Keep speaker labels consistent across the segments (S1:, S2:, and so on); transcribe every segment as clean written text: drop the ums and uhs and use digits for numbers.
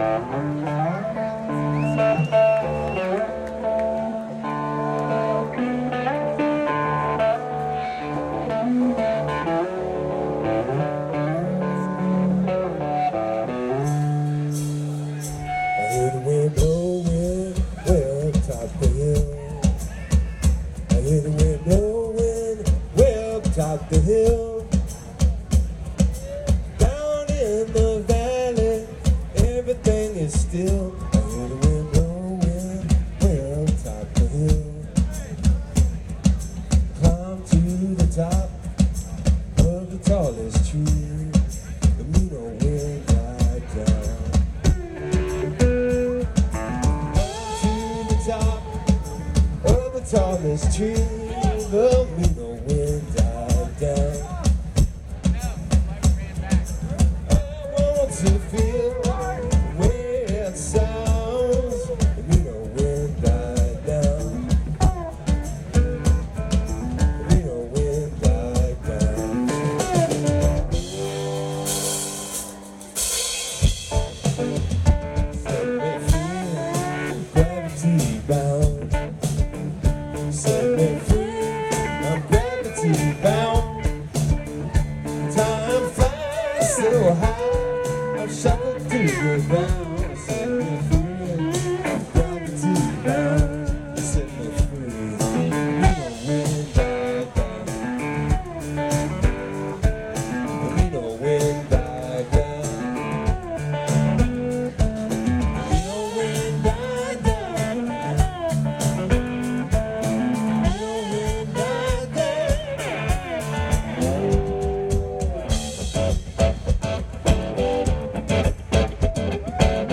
S1: Top the hill, down in the valley, everything is still. I hear the wind blowing way up top the hill. Climb to the top of the tallest tree, the mean old wind died down. To the top of the tallest tree, the mean old wind died down. I want to feel the way it sounds. The mean old wind died down. The mean old wind died down. Set me free, gravity bound. Set me free, I'm gravity bound. Time flies so high, I'm shackled to the ground. Set me free, I'm gravity bound. Set me free, the wind died down. The wind died down. The wind died down. The wind died down.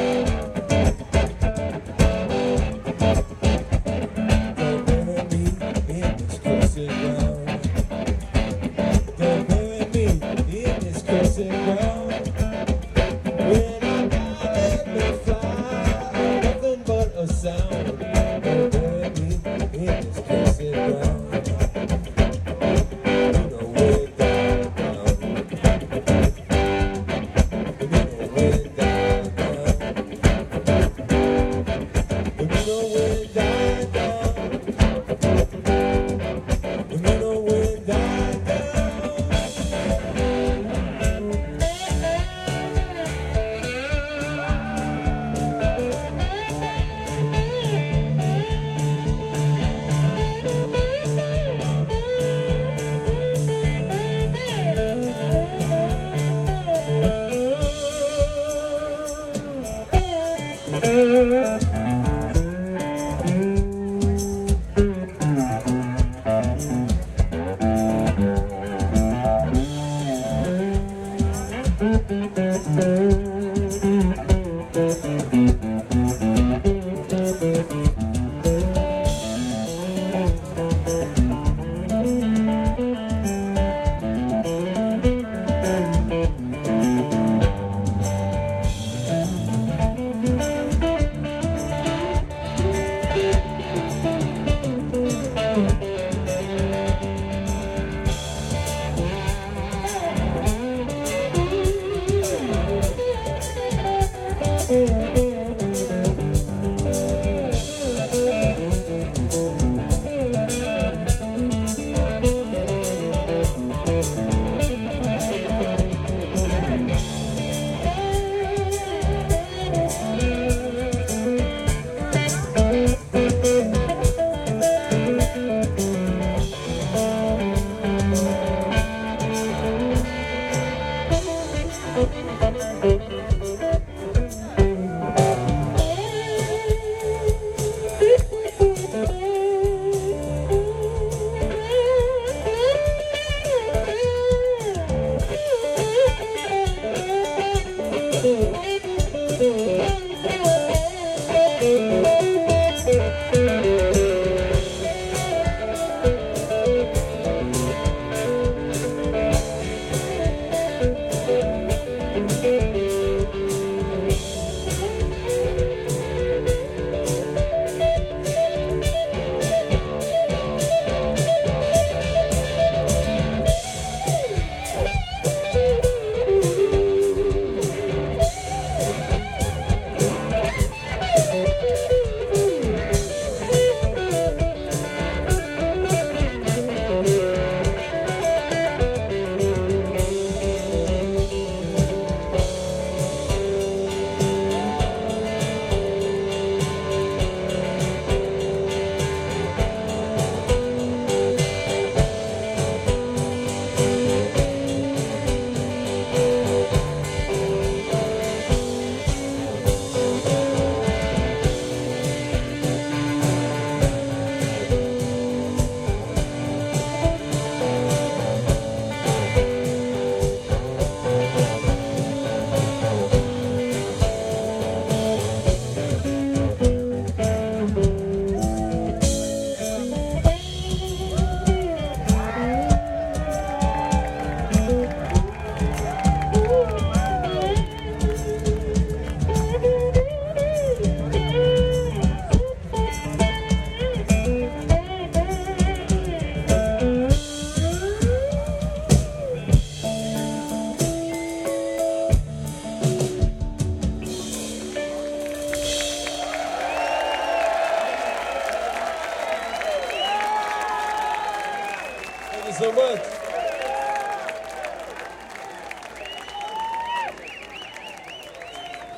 S1: so much.